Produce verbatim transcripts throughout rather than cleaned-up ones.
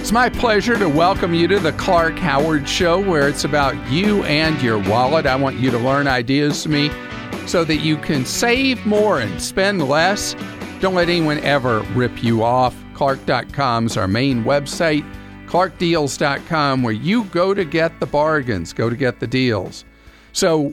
It's my pleasure to welcome you to the Clark Howard Show, where it's about you and your wallet. I want you to learn ideas from me so that you can save more and spend less. Don't let anyone ever rip you off. Clark dot com is our main website. Clark Deals dot com, where you go to get the bargains, go to get the deals. So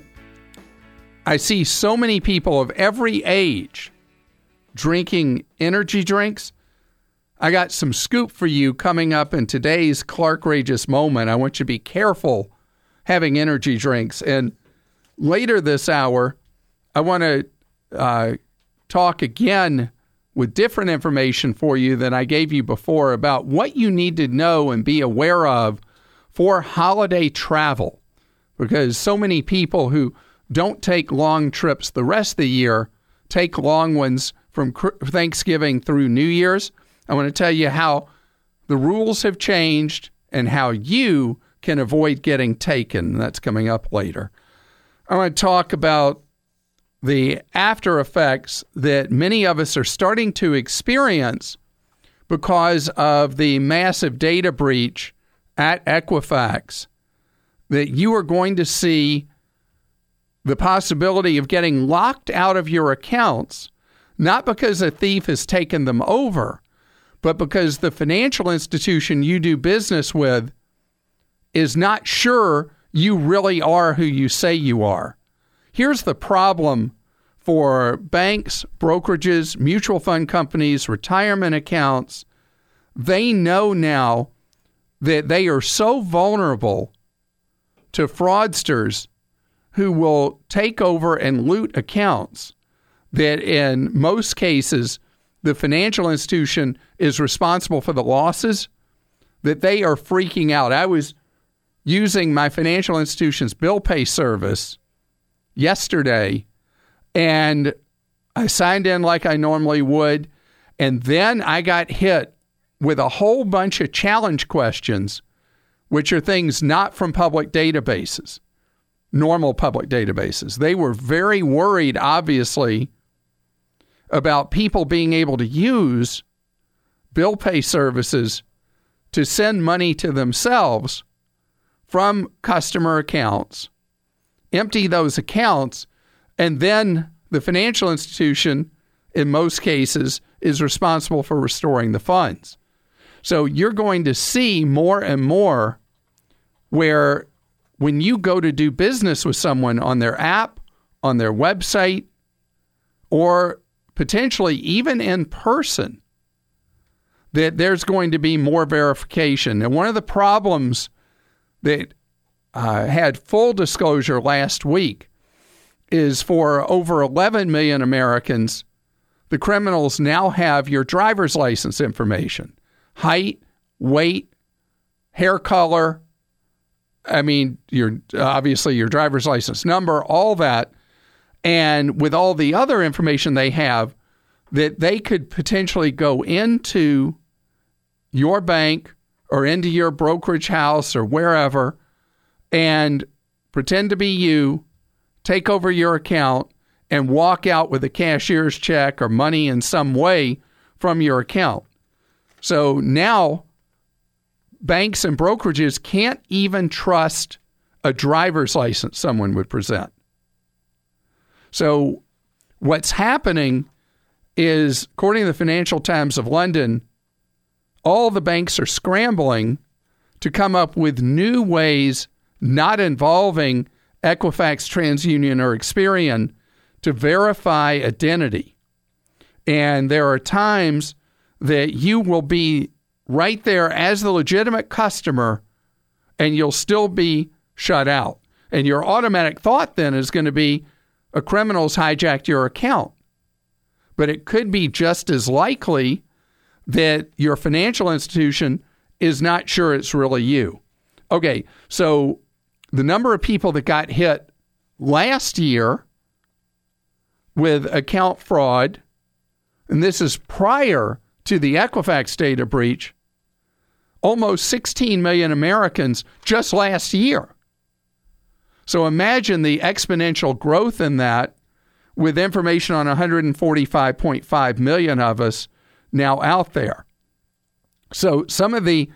I see so many people of every age drinking energy drinks. I got some scoop for you coming up in today's Clarkrageous moment. I want you to be careful having energy drinks. And later this hour, I want to uh, talk again with different information for you than I gave you before about what you need to know and be aware of for holiday travel. Because so many people who don't take long trips the rest of the year take long ones from Thanksgiving through New Year's. I want to tell you how the rules have changed and how you can avoid getting taken. That's coming up later. I want to talk about the after effects that many of us are starting to experience because of the massive data breach at Equifax, that you are going to see the possibility of getting locked out of your accounts, not because a thief has taken them over, but because the financial institution you do business with is not sure you really are who you say you are. Here's the problem for banks, brokerages, mutual fund companies, retirement accounts. They know now that they are so vulnerable to fraudsters who will take over and loot accounts that in most cases, the financial institution is responsible for the losses, that they are freaking out. I was using my financial institution's bill pay service yesterday, and I signed in like I normally would, and then I got hit with a whole bunch of challenge questions, which are things not from public databases, normal public databases. They were very worried, obviously, about people being able to use bill pay services to send money to themselves from customer accounts, empty those accounts, and then the financial institution, in most cases, is responsible for restoring the funds. So you're going to see more and more where when you go to do business with someone on their app, on their website, or potentially even in person, that there's going to be more verification. And one of the problems that uh, had full disclosure last week is for over eleven million Americans, the criminals now have your driver's license information, height, weight, hair color. I mean, your obviously your driver's license number, all that. And with all the other information they have, that they could potentially go into your bank or into your brokerage house or wherever and pretend to be you, take over your account, and walk out with a cashier's check or money in some way from your account. So now banks and brokerages can't even trust a driver's license someone would present. So what's happening is, according to the Financial Times of London, all the banks are scrambling to come up with new ways not involving Equifax, TransUnion, or Experian to verify identity. And there are times that you will be right there as the legitimate customer and you'll still be shut out. And your automatic thought then is going to be, a criminal's hijacked your account. But it could be just as likely that your financial institution is not sure it's really you. Okay, so the number of people that got hit last year with account fraud, and this is prior to the Equifax data breach, almost sixteen million Americans just last year. So imagine the exponential growth in that with information on one hundred forty-five point five million of us now out there. So some of the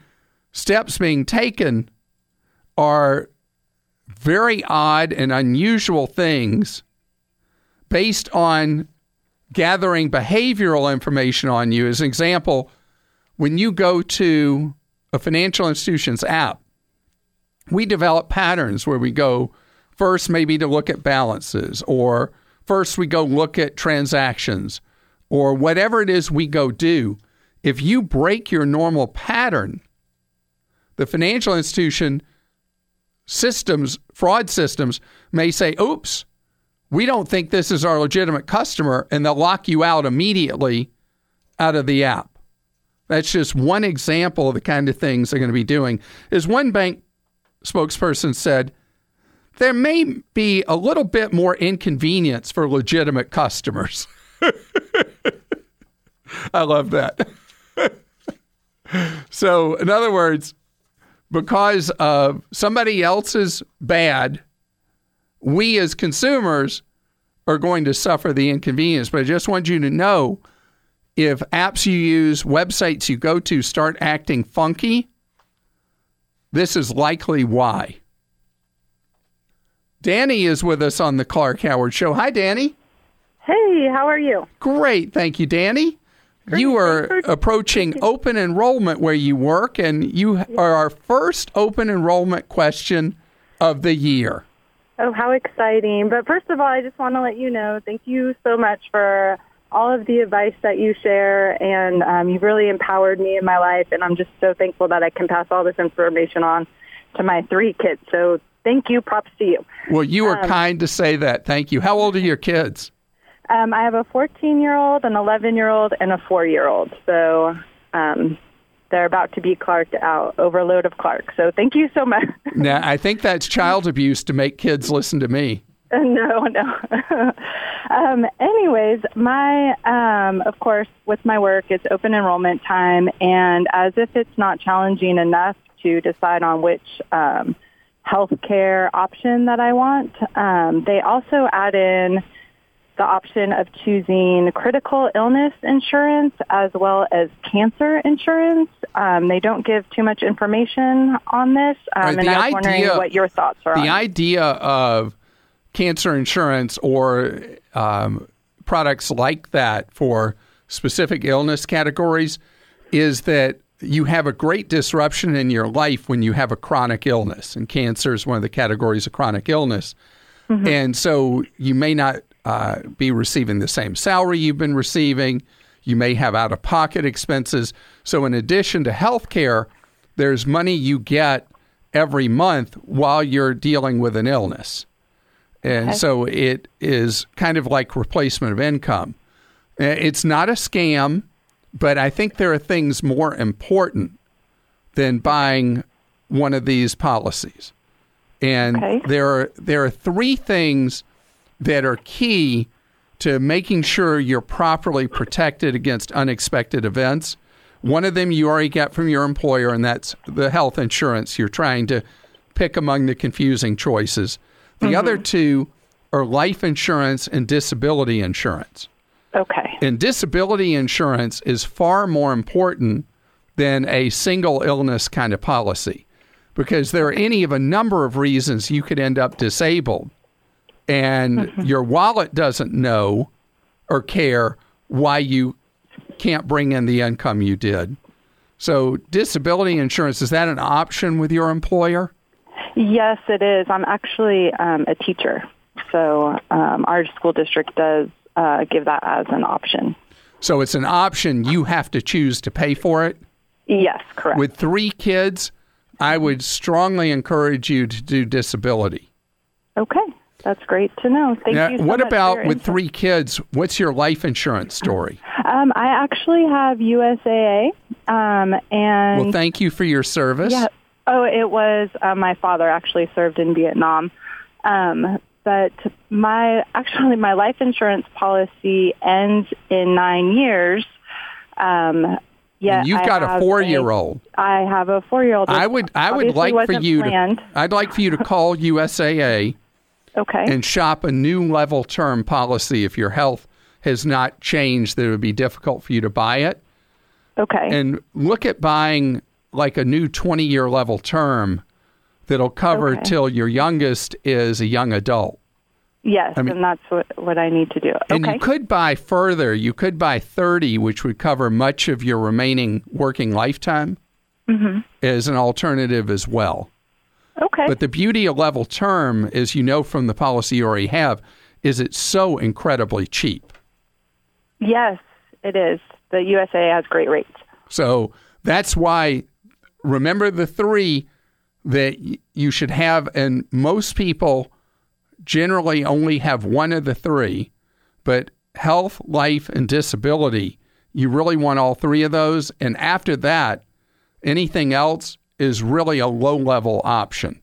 steps being taken are very odd and unusual things based on gathering behavioral information on you. As an example, when you go to a financial institution's app, we develop patterns where we go first maybe to look at balances, or first we go look at transactions, or whatever it is we go do. If you break your normal pattern, the financial institution systems, fraud systems, may say, oops, we don't think this is our legitimate customer, and they'll lock you out immediately out of the app. That's just one example of the kind of things they're going to be doing. As one bank spokesperson said, there may be a little bit more inconvenience for legitimate customers. I love that. So, in other words, because of somebody else's bad, we as consumers are going to suffer the inconvenience. But I just want you to know, if apps you use, websites you go to start acting funky, this is likely why. Danny is with us on the Clark Howard Show. Hi, Danny. Hey, how are you? Great. Thank you, Danny. Great. You are approaching open enrollment where you work, and you are our first open enrollment question of the year. Oh, how exciting. But first of all, I just want to let you know, thank you so much for all of the advice that you share, and um, you've really empowered me in my life, and I'm just so thankful that I can pass all this information on to my three kids. So thank you. Props to you. Well, you are um, kind to say that. Thank you. How old are your kids? Um, I have a fourteen-year-old, an eleven-year-old, and a four-year-old. So um, they're about to be Clarked out, overload of Clark. So thank you so much. Now, I think that's child abuse to make kids listen to me. No, no. um, anyways, my, um, of course, with my work, it's open enrollment time, and as if it's not challenging enough to decide on which um, health care option that I want, um, they also add in the option of choosing critical illness insurance as well as cancer insurance. Um, they don't give too much information on this, um, right, and I was wondering what your thoughts are on the it. idea of cancer insurance or um, products like that for specific illness categories is that you have a great disruption in your life when you have a chronic illness, and cancer is one of the categories of chronic illness. Mm-hmm. And so you may not uh, be receiving the same salary you've been receiving. You may have out-of-pocket expenses. So in addition to health care, there's money you get every month while you're dealing with an illness. And okay. So it is kind of like replacement of income. It's not a scam, but I think there are things more important than buying one of these policies. And okay. there are there are three things that are key to making sure you're properly protected against unexpected events. One of them you already got from your employer, and that's the health insurance. You're trying to pick among the confusing choices. The mm-hmm. other two are life insurance and disability insurance. Okay. And disability insurance is far more important than a single illness kind of policy, because there are any of a number of reasons you could end up disabled, and mm-hmm. your wallet doesn't know or care why you can't bring in the income you did. So disability insurance, is that an option with your employer? Yes, it is. I'm actually um, a teacher, so um, our school district does uh, give that as an option. So it's an option. You have to choose to pay for it? Yes, correct. With three kids, I would strongly encourage you to do disability. Okay, that's great to know. Thank now, you so what much about for your with insight. three kids? What's your life insurance story? Um, I actually have U S A A, um, and well, thank you for your service. Yeah. Oh, it was uh, my father actually served in Vietnam. Um, but my actually my life insurance policy ends in nine years. Um, yeah, you've got a four-year-old. A, I have a four-year-old. I would I would like for you planned. to I'd like for you to call U S A A okay. and shop a new level term policy if your health has not changed that it would be difficult for you to buy it. Okay. And look at buying like a new twenty-year level term that'll cover Okay. till your youngest is a young adult. Yes, I mean- and that's what, what I need to do. And Okay. you could buy further. You could buy thirty, which would cover much of your remaining working lifetime Mm-hmm. as an alternative as well. Okay. But the beauty of level term, as you know from the policy you already have, is it's so incredibly cheap. Yes, it is. The U S A has great rates. So that's why, remember the three that y- you should have, and most people generally only have one of the three, but health, life, and disability, you really want all three of those. And after that, anything else is really a low-level option.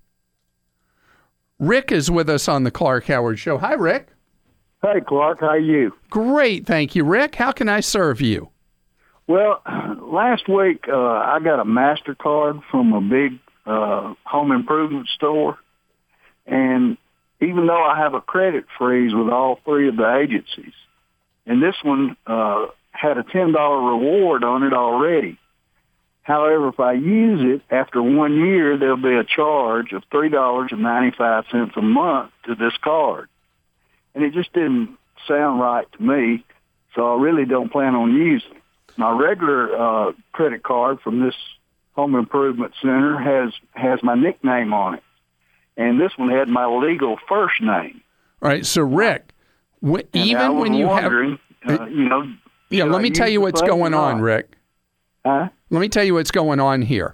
Rick is with us on the Clark Howard Show. Hi, Rick. Hey, Clark, how are you? Great, thank you, Rick. How can I serve you? Well, last week uh, I got a MasterCard from a big uh, home improvement store, and even though I have a credit freeze with all three of the agencies, and this one uh, had a ten dollars reward on it already. However, if I use it after one year, there'll be a charge of three dollars and ninety-five cents a month to this card. And it just didn't sound right to me, so I really don't plan on using it. My regular uh, credit card from this home improvement center has, has my nickname on it. And this one had my legal first name. All right, so Rick, w- And I even was when you have... wondering, uh, you know, Yeah, should let I me tell use you the what's thing or going on, not? Rick. Huh? Let me tell you what's going on here.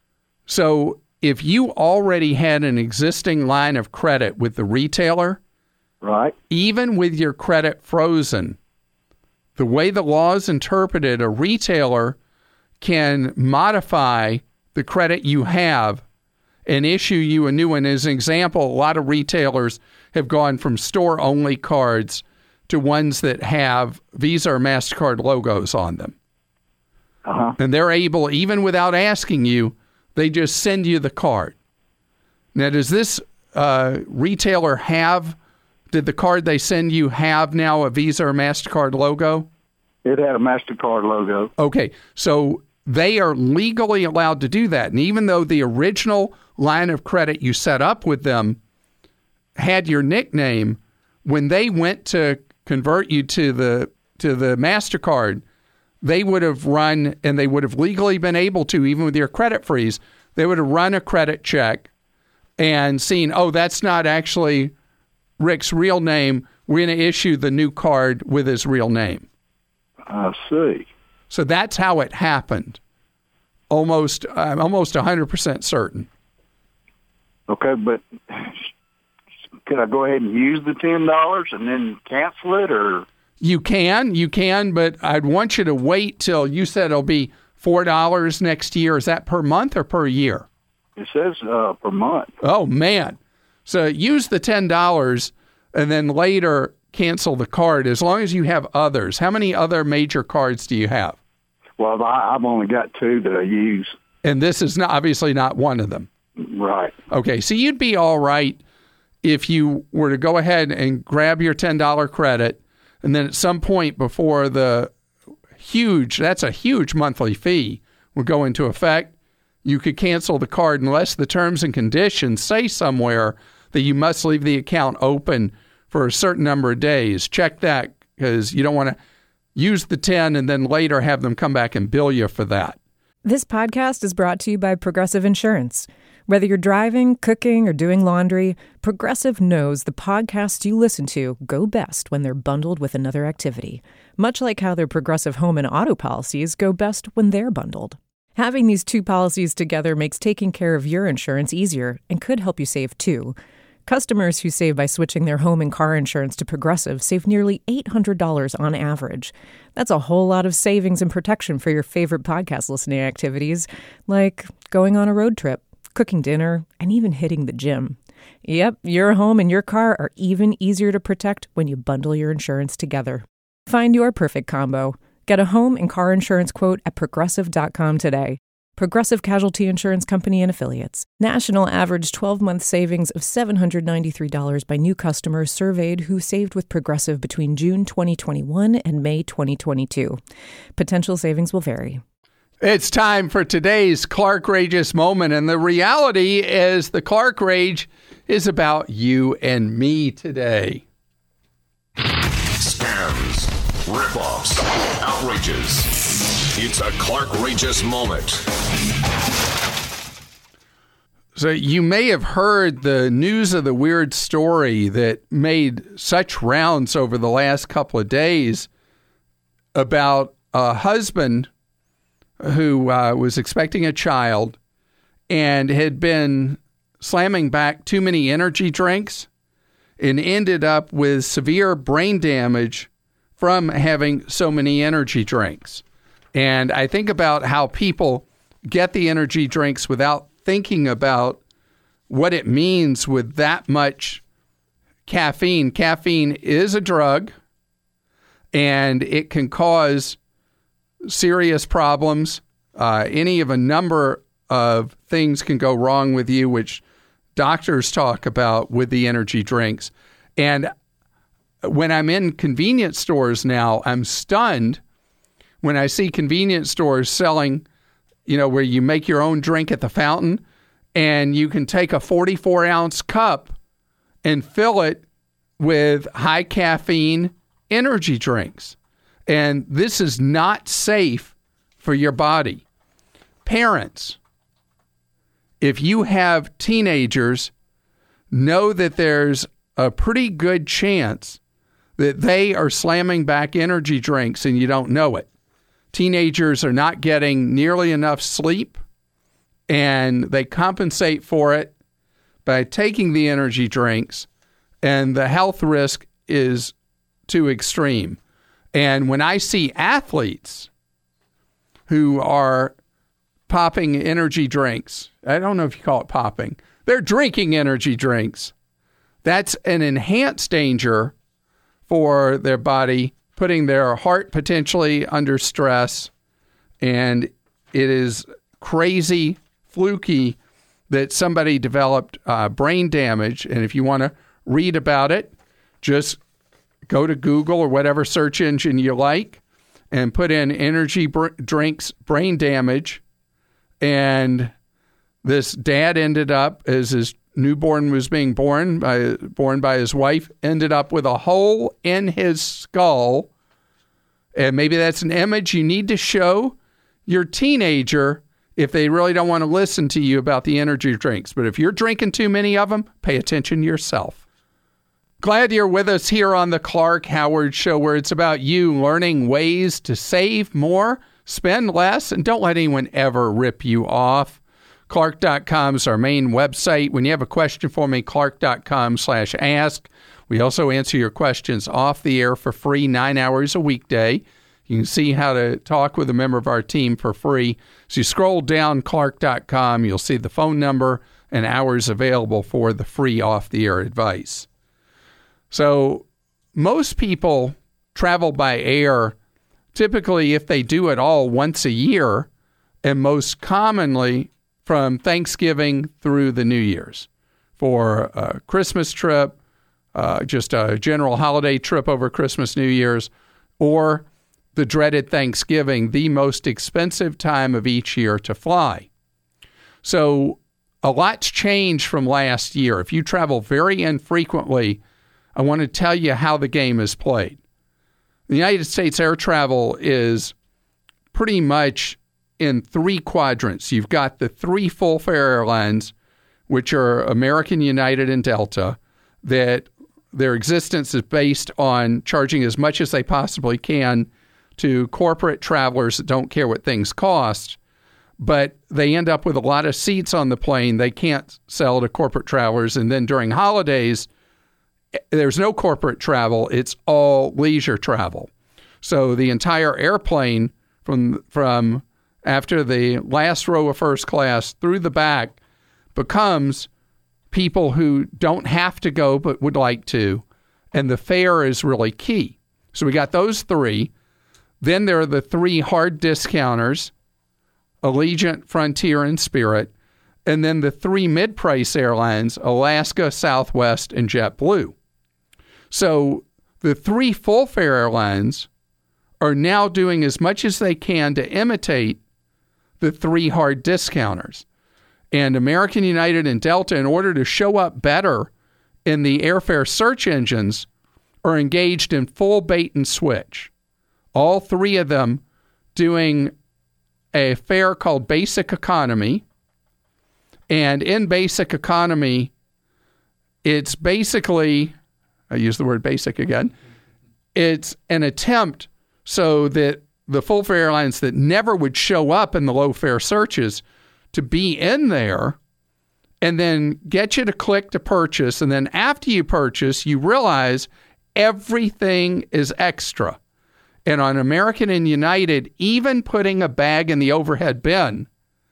So if you already had an existing line of credit with the retailer, Right. even with your credit frozen, the way the law is interpreted, a retailer can modify the credit you have and issue you a new one. As an example, a lot of retailers have gone from store-only cards to ones that have Visa or MasterCard logos on them. Uh-huh. And they're able, even without asking you, they just send you the card. Now, does this uh, retailer have, did the card they send you have now a Visa or MasterCard logo? It had a MasterCard logo. Okay, so they are legally allowed to do that. And even though the original line of credit you set up with them had your nickname, when they went to convert you to the to the MasterCard, they would have run, and they would have legally been able to, even with your credit freeze, they would have run a credit check and seen, oh, that's not actually Rick's real name. We're going to issue the new card with his real name. I see. So that's how it happened. Almost, I'm almost one hundred percent certain. Okay, but could I go ahead and use the ten dollars and then cancel it, or? You can, you can, but I'd want you to wait till, you said it'll be four dollars next year. Is that per month or per year? It says uh, per month. Oh, man. So use the ten dollars and then later cancel the card as long as you have others. How many other major cards do you have? Well, I, I've only got two that I use. And this is not, obviously not one of them. Right. Okay, so you'd be all right if you were to go ahead and grab your ten dollars credit, and then at some point before the huge, that's a huge monthly fee, would go into effect, you could cancel the card unless the terms and conditions say somewhere that you must leave the account open for a certain number of days. Check that, because you don't want to use the ten and then later have them come back and bill you for that. This podcast is brought to you by Progressive Insurance. Whether you're driving, cooking, or doing laundry, Progressive knows the podcasts you listen to go best when they're bundled with another activity, much like how their Progressive home and auto policies go best when they're bundled. Having these two policies together makes taking care of your insurance easier and could help you save too. Customers who save by switching their home and car insurance to Progressive save nearly eight hundred dollars on average. That's a whole lot of savings and protection for your favorite podcast listening activities, like going on a road trip, cooking dinner, and even hitting the gym. Yep, your home and your car are even easier to protect when you bundle your insurance together. Find your perfect combo. Get a home and car insurance quote at progressive dot com today. Progressive Casualty Insurance Company and Affiliates. National average twelve-month savings of seven hundred ninety-three dollars by new customers surveyed who saved with Progressive between June twenty twenty-one and May twenty twenty-two. Potential savings will vary. It's time for today's Clark Rageous moment, and the reality is the Clark Rage is about you and me today. Scams, rip-offs, outrages. It's a Clark Rageous moment. So you may have heard the news of the weird story that made such rounds over the last couple of days about a husband who uh, was expecting a child and had been slamming back too many energy drinks and ended up with severe brain damage from having so many energy drinks. And I think about how people get the energy drinks without thinking about what it means with that much caffeine. Caffeine is a drug, and it can cause serious problems. Uh, any of a number of things can go wrong with you, which doctors talk about with the energy drinks. And when I'm in convenience stores now, I'm stunned when I see convenience stores selling, you know, where you make your own drink at the fountain, and you can take a forty-four ounce cup and fill it with high caffeine energy drinks. And this is not safe for your body. Parents, if you have teenagers, know that there's a pretty good chance that they are slamming back energy drinks and you don't know it. Teenagers are not getting nearly enough sleep, and they compensate for it by taking the energy drinks, and the health risk is too extreme. And when I see athletes who are popping energy drinks, I don't know if you call it popping, they're drinking energy drinks. That's an enhanced danger for their body, putting their heart potentially under stress. And it is crazy, fluky that somebody developed uh, brain damage. And if you want to read about it, just go to Google or whatever search engine you like and put in energy br- drinks brain damage. And this dad ended up, as his newborn was being born by, born by his wife, ended up with a hole in his skull. And maybe that's an image you need to show your teenager if they really don't want to listen to you about the energy drinks. But if you're drinking too many of them, pay attention yourself. Glad you're with us here on the Clark Howard Show, where it's about you learning ways to save more, spend less, and don't let anyone ever rip you off. Clark dot com is our main website. When you have a question for me, clark dot com slash ask. We also answer your questions off the air for free, nine hours a weekday. You can see how to talk with a member of our team for free. So you scroll down clark dot com, you'll see the phone number and hours available for the free off-the-air advice. So most people travel by air, typically, if they do it all, once a year, and most commonly from Thanksgiving through the New Year's for a Christmas trip, uh, just a general holiday trip over Christmas, New Year's, or the dreaded Thanksgiving, the most expensive time of each year to fly. So a lot's changed from last year. If you travel very infrequently, I want to tell you how the game is played. The United States air travel is pretty much in three quadrants. You've got the three full-fare airlines, which are American, United, and Delta, that their existence is based on charging as much as they possibly can to corporate travelers that don't care what things cost, but they end up with a lot of seats on the plane they can't sell to corporate travelers. And then during holidays, there's no corporate travel. It's all leisure travel. So the entire airplane from from after the last row of first class through the back becomes people who don't have to go but would like to. And the fare is really key. So we got those three. Then there are the three hard discounters, Allegiant, Frontier, and Spirit. And then the three mid-price airlines, Alaska, Southwest, and JetBlue. So the three full-fare airlines are now doing as much as they can to imitate the three hard discounters. And American, United, and Delta, in order to show up better in the airfare search engines, are engaged in full bait and switch. All three of them doing a fare called Basic Economy. And in Basic Economy, it's basically, I use the word basic again, it's an attempt so that the full fare airlines that never would show up in the low fare searches to be in there and then get you to click to purchase. And then after you purchase, you realize everything is extra. And on American and United, even putting a bag in the overhead bin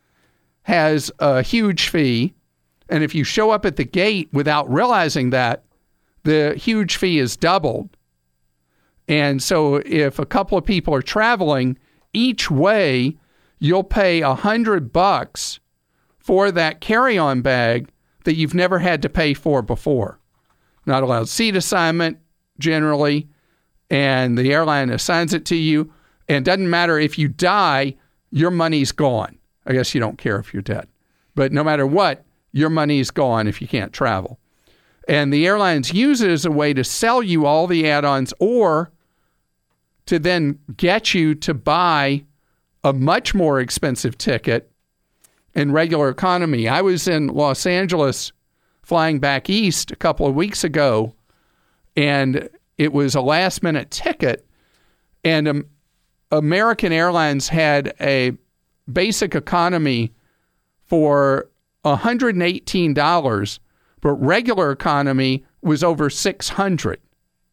has a huge fee. And if you show up at the gate without realizing that, the huge fee is doubled. And so if a couple of people are traveling, each way you'll pay a hundred bucks for that carry-on bag that you've never had to pay for before. Not allowed seat assignment generally, and the airline assigns it to you. And it doesn't matter if you die, your money's gone. I guess you don't care if you're dead. But no matter what, your money's gone if you can't travel. And the airlines use it as a way to sell you all the add-ons or to then get you to buy a much more expensive ticket in regular economy. I was in Los Angeles flying back east a couple of weeks ago, and it was a last-minute ticket, and um, American Airlines had a basic economy for one hundred eighteen dollars, but regular economy was over six hundred dollars.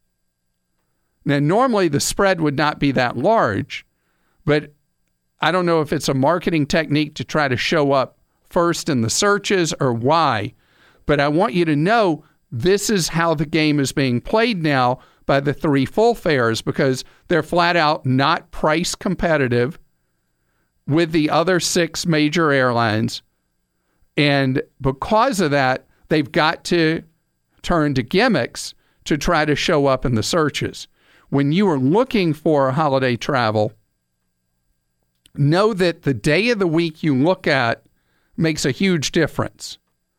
Now, normally the spread would not be that large, but I don't know if it's a marketing technique to try to show up first in the searches or why, but I want you to know this is how the game is being played now by the three full fares, because they're flat out not price competitive with the other six major airlines. And because of that, they've got to turn to gimmicks to try to show up in the searches. When you are looking for holiday travel, know that the day of the week you look at makes a huge difference.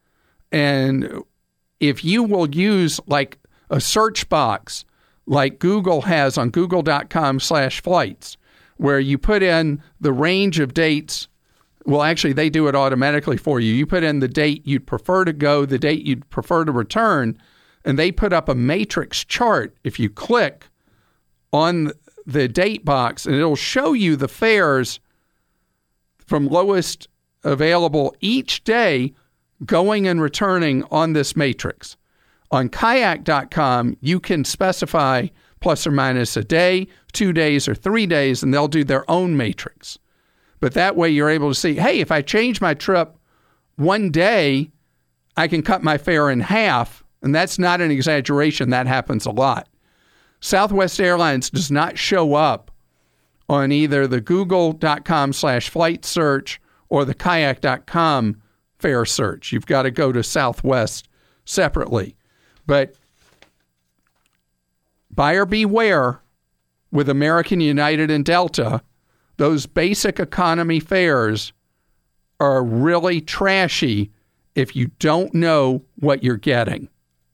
And if you will use like a search box like Google has on google.com slash flights, where you put in the range of dates. Well, actually, they do it automatically for you. You put in the date you'd prefer to go, the date you'd prefer to return, and they put up a matrix chart. If you click on the date box, and it'll show you the fares from lowest available each day going and returning on this matrix. On kayak dot com, you can specify plus or minus a day, two days, or three days, and they'll do their own matrix. But that way you're able to see, hey, if I change my trip one day, I can cut my fare in half. And that's not an exaggeration. That happens a lot. Southwest Airlines does not show up on either the google.com slash flight search or the kayak dot com fare search. You've got to go to Southwest separately. But buyer beware with American, United, and Delta. Those basic economy fares are really trashy if you don't know what you're getting.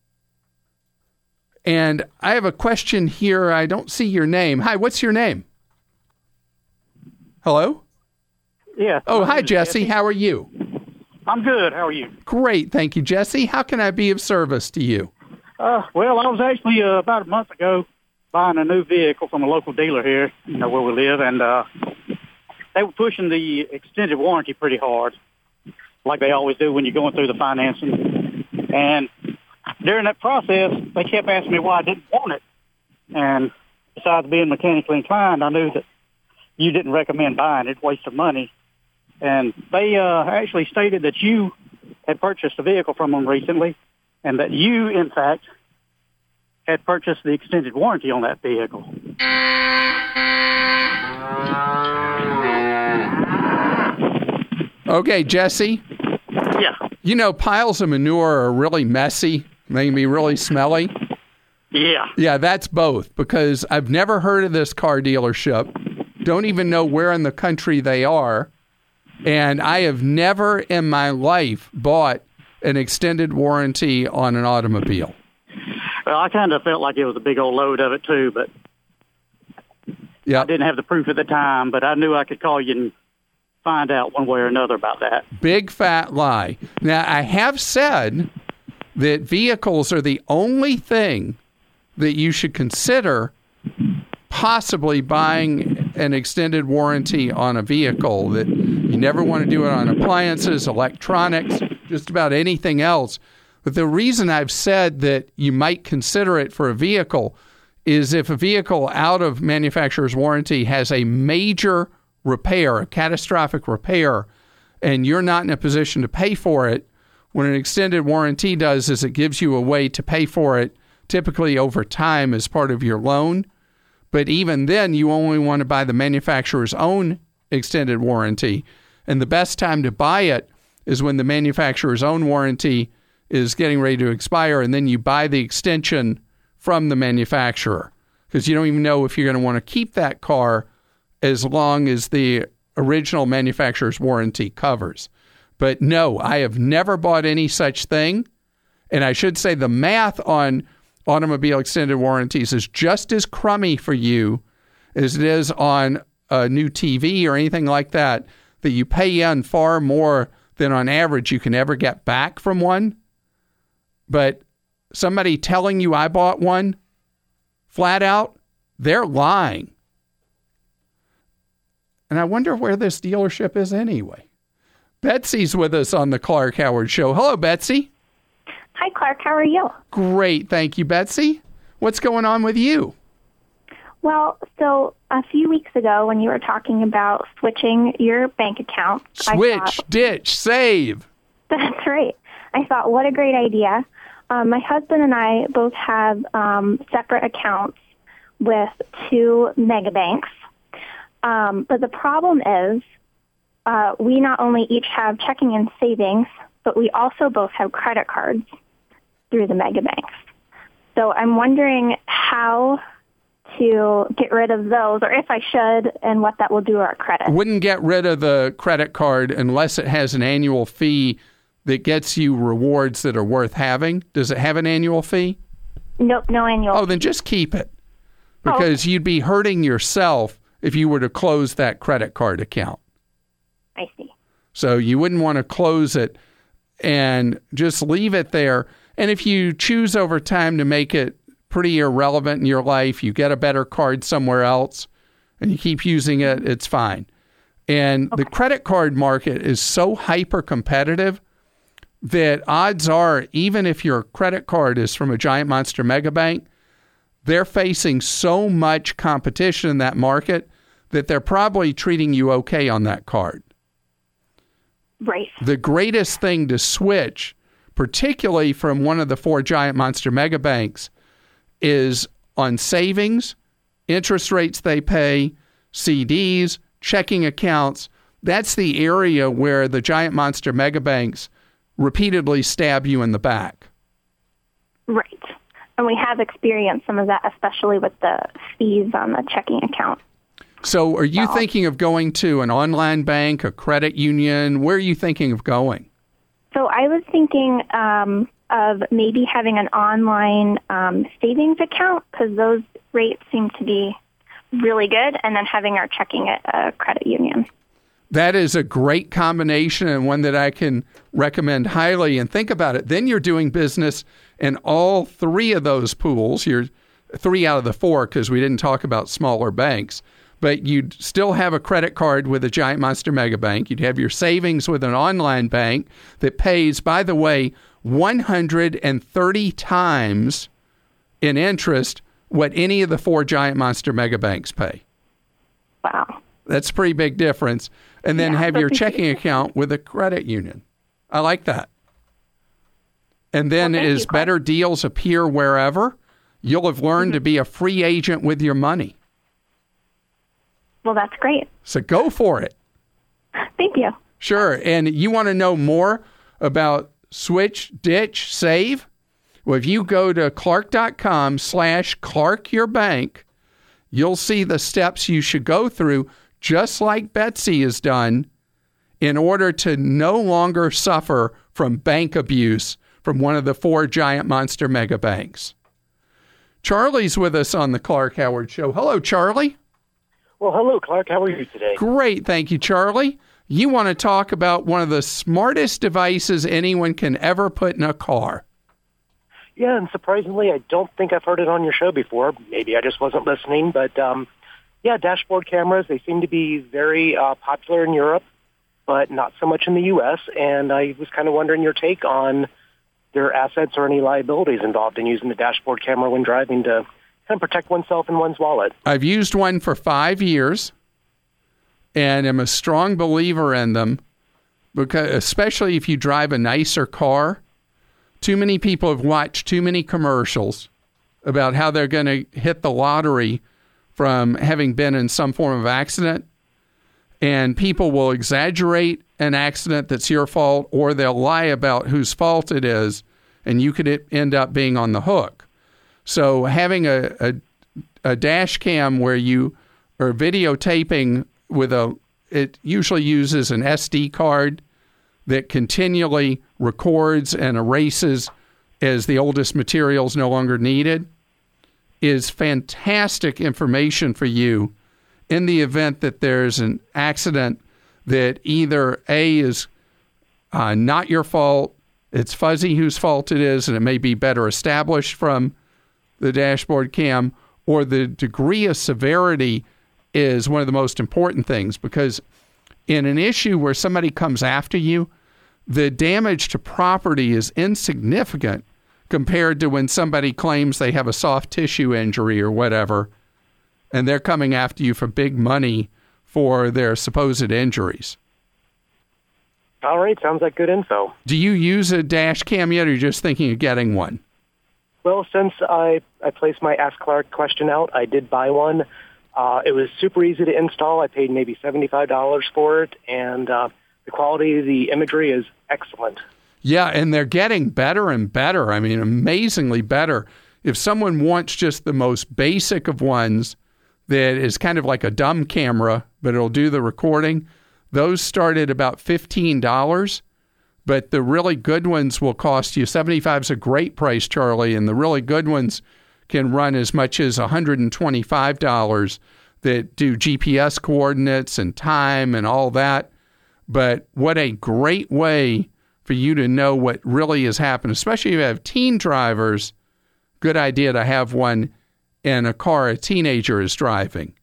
And I have a question here. I don't see your name. Hi, what's your name? Hello? Yeah. Oh, hi, Jesse. Jesse. How are you? I'm good. How are you? Great. Thank you, Jesse. How can I be of service to you? Uh, well, I was actually uh, about a month ago buying a new vehicle from a local dealer here, you know, where we live, and uh, they were pushing the extended warranty pretty hard, like they always do when you're going through the financing. And during that process, they kept asking me why I didn't want it. And besides being mechanically inclined, I knew that you didn't recommend buying it, waste of money. And they uh, actually stated that you had purchased a vehicle from them recently, and that you, in fact, had purchased the extended warranty on that vehicle. Okay, Jesse. Yeah. You know, piles of manure are really messy. They can be really smelly. Yeah. Yeah, that's both, because I've never heard of this car dealership. Don't even know where in the country they are. And I have never in my life bought an extended warranty on an automobile. Well, I kind of felt like it was a big old load of it, too, but yep. I didn't have the proof at the time, but I knew I could call you and find out one way or another about that. Big fat lie. Now, I have said that vehicles are the only thing that you should consider possibly buying an extended warranty on a vehicle, that you never want to do it on appliances, electronics, just about anything else. But the reason I've said that you might consider it for a vehicle is if a vehicle out of manufacturer's warranty has a major repair, a catastrophic repair, and you're not in a position to pay for it, what an extended warranty does is it gives you a way to pay for it, typically over time as part of your loan. But even then, you only want to buy the manufacturer's own extended warranty. And the best time to buy it is when the manufacturer's own warranty is getting ready to expire, and then you buy the extension from the manufacturer, because you don't even know if you're going to want to keep that car as long as the original manufacturer's warranty covers. But no, I have never bought any such thing. And I should say the math on automobile extended warranties is just as crummy for you as it is on a new T V or anything like that, that you pay in far more than on average you can ever get back from one. But somebody telling you I bought one flat out, they're lying. And I wonder where this dealership is anyway. Betsy's with us on the Clark Howard Show. Hello, Betsy. Hi, Clark. How are you? Great. Thank you, Betsy. What's going on with you? Well, so a few weeks ago when you were talking about switching your bank account. Switch, I thought, ditch, save. That's right. I thought, what a great idea. Um, my husband and I both have um, separate accounts with two mega banks. Um, but the problem is uh, we not only each have checking and savings, but we also both have credit cards through the mega banks. So I'm wondering how to get rid of those, or if I should, and what that will do to our credit. Wouldn't get rid of the credit card unless it has an annual fee that gets you rewards that are worth having. Does it have an annual fee? Nope, no annual. Oh, then just keep it, because oh. you'd be hurting yourself if you were to close that credit card account. I see. So you wouldn't want to close it and just leave it there. And if you choose over time to make it pretty irrelevant in your life, you get a better card somewhere else and you keep using it, it's fine. And okay. the credit card market is so hyper competitive that odds are, even if your credit card is from a giant monster mega bank, they're facing so much competition in that market that they're probably treating you okay on that card. Right. The greatest thing to switch, particularly from one of the four giant monster mega banks, is on savings, interest rates they pay, C Ds, checking accounts. That's the area where the giant monster mega banks repeatedly stab you in the back. Right. And we have experienced some of that, especially with the fees on the checking account. So are you so, thinking of going to an online bank, a credit union? Where are you thinking of going? So I was thinking um, of maybe having an online um, savings account, because those rates seem to be really good, and then having our checking at a credit union. That is a great combination, and one that I can recommend highly. And think about it. Then you're doing business in all three of those pools. You're three out of the four, because we didn't talk about smaller banks. But you'd still have a credit card with a giant monster mega bank. You'd have your savings with an online bank that pays, by the way, one hundred thirty times in interest what any of the four giant monster mega banks pay. Wow. That's a pretty big difference. And then yeah, have your checking account with a credit union. I like that. And then well, as you, better deals appear wherever, you'll have learned mm-hmm. to be a free agent with your money. Well, that's great. So go for it. Thank you. Sure. And you want to know more about switch, ditch, save? Well, if you go to clark.com slash Clark Your Bank, you'll see the steps you should go through, just like Betsy has done, in order to no longer suffer from bank abuse from one of the four giant monster mega banks. Charlie's with us on the Clark Howard Show. Hello, Charlie. Well, hello, Clark. How are you today? Great. Thank you, Charlie. You want to talk about one of the smartest devices anyone can ever put in a car. Yeah, and surprisingly, I don't think I've heard it on your show before. Maybe I just wasn't listening. But, um, yeah, dashboard cameras, they seem to be very uh, popular in Europe, but not so much in the U S. And I was kind of wondering your take on their assets or any liabilities involved in using the dashboard camera when driving to kind of protect oneself and one's wallet. I've used one for five years and am a strong believer in them, because especially if you drive a nicer car. Too many people have watched too many commercials about how they're going to hit the lottery from having been in some form of accident. And people will exaggerate an accident that's your fault, or they'll lie about whose fault it is, and you could end up being on the hook. So having a, a, a dash cam where you are videotaping with a, it usually uses an S D card that continually records and erases as the oldest material is no longer needed, is fantastic information for you in the event that there's an accident that either A, is uh, not your fault, it's fuzzy whose fault it is, and it may be better established from the dashboard cam, or the degree of severity is one of the most important things, because in an issue where somebody comes after you, the damage to property is insignificant compared to when somebody claims they have a soft tissue injury or whatever, and they're coming after you for big money for their supposed injuries. All right, sounds like good info. Do you use a dash cam yet, or are you just thinking of getting one? Well, since I, I placed my Ask Clark question out, I did buy one. Uh, it was super easy to install. I paid maybe seventy-five dollars for it, and uh, the quality of the imagery is excellent. Yeah, and they're getting better and better. I mean, amazingly better. If someone wants just the most basic of ones that is kind of like a dumb camera, but it'll do the recording, those start at about fifteen dollars. But the really good ones will cost you, seventy-five dollars is a great price, Charlie, and the really good ones can run as much as one hundred twenty-five dollars that do G P S coordinates and time and all that. But what a great way for you to know what really has happened, especially if you have teen drivers. Good idea to have one in a car a teenager is driving.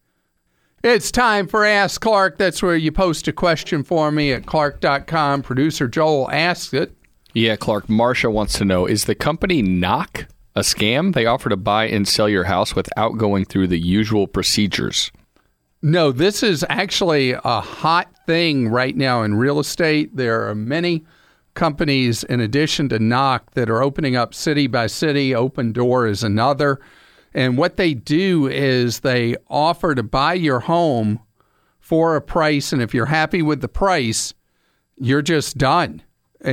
It's time for Ask Clark. That's where you post a question for me at clark dot com. Producer Joel asks it. Yeah, Clark, Marsha wants to know, is the company Knock a scam? They offer to buy and sell your house without going through the usual procedures. No, this is actually a hot thing right now in real estate. There are many companies, in addition to Knock, that are opening up city by city. Open Door is another. And what they do is they offer to buy your home for a price, and if you're happy with the price, you're just done,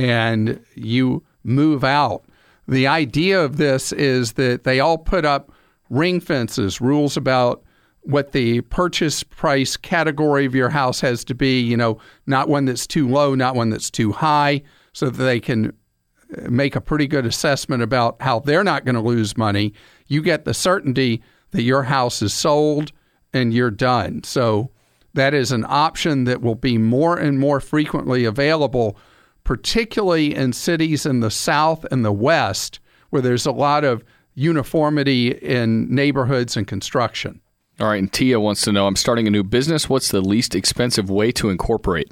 and you move out. The idea of this is that they all put up ring fences, rules about what the purchase price category of your house has to be, you know, not one that's too low, not one that's too high, so that they can make a pretty good assessment about how they're not going to lose money. You get the certainty that your house is sold and you're done. So that is an option that will be more and more frequently available, particularly in cities in the South and the West, where there's a lot of uniformity in neighborhoods and construction. All right, and Tia wants to know, I'm starting a new business. What's the least expensive way to incorporate?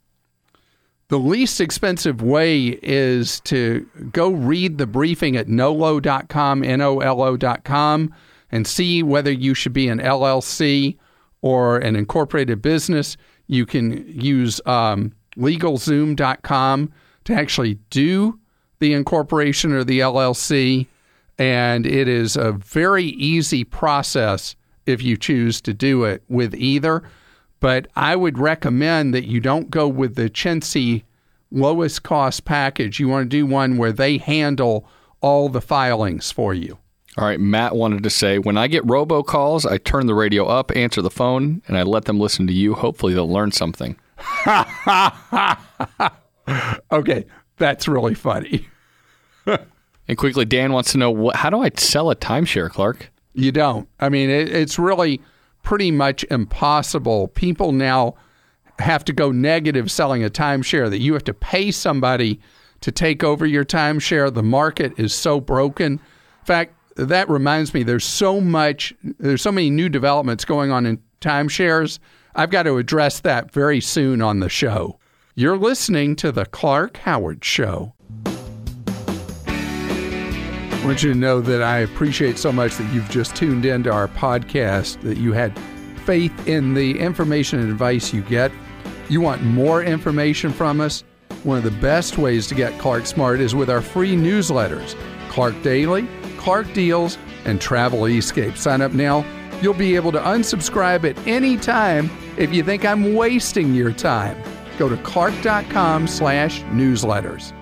The least expensive way is to go read the briefing at nolo dot com, N O L O dot com, and see whether you should be an L L C or an incorporated business. You can use um, legal zoom dot com to actually do the incorporation or the L L C, and it is a very easy process if you choose to do it with either. But I would recommend that you don't go with the chintzy lowest cost package. You want to do one where they handle all the filings for you. All right, Matt wanted to say, when I get robocalls, I turn the radio up, answer the phone, and I let them listen to you. Hopefully they'll learn something. Okay, that's really funny. And quickly, Dan wants to know, what, how do I sell a timeshare, Clark? You don't. I mean, it, it's really pretty much impossible. People now have to go negative selling a timeshare, that you have to pay somebody to take over your timeshare. The market is so broken. In fact, that reminds me, there's so much, there's so many new developments going on in timeshares. I've got to address that very soon on the show. You're listening to the Clark Howard Show. I want you to know that I appreciate so much that you've just tuned into our podcast, that you had faith in the information and advice you get. You want more information from us? One of the best ways to get Clark Smart is with our free newsletters, Clark Daily, Clark Deals, and Travel Escape. Sign up now. You'll be able to unsubscribe at any time if you think I'm wasting your time. Go to clark.com slash newsletters.